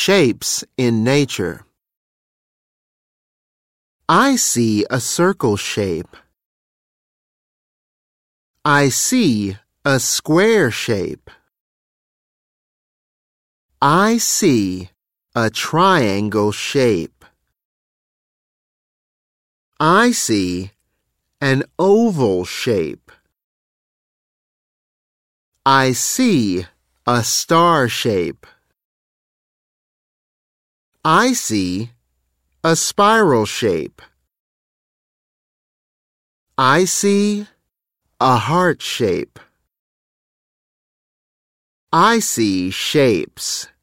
shapes in nature. I see a circle shape. I see a square shape. I see a triangle shape. I see an oval shape. I see a star shape. I see a spiral shape. I see a heart shape. I see shapes.